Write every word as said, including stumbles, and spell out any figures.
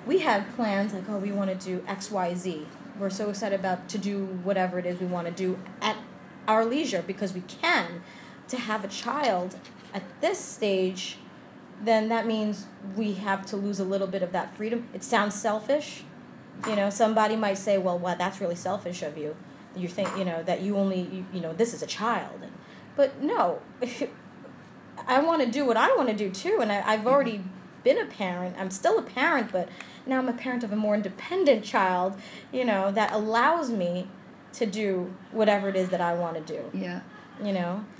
we had plans like, oh, we want to do X, Y, Z. We're so excited about to do whatever it is we want to do at our leisure because we can. To have a child at this stage, then that means we have to lose a little bit of that freedom. It sounds selfish. You know, somebody might say, well, wow, that's really selfish of you. You think, you know, that you only, you, you know, this is a child. But no, I want to do what I want to do too. And I, I've already been a parent. I'm still a parent, but now I'm a parent of a more independent child, you know, that allows me to do whatever it is that I want to do. Yeah. You know?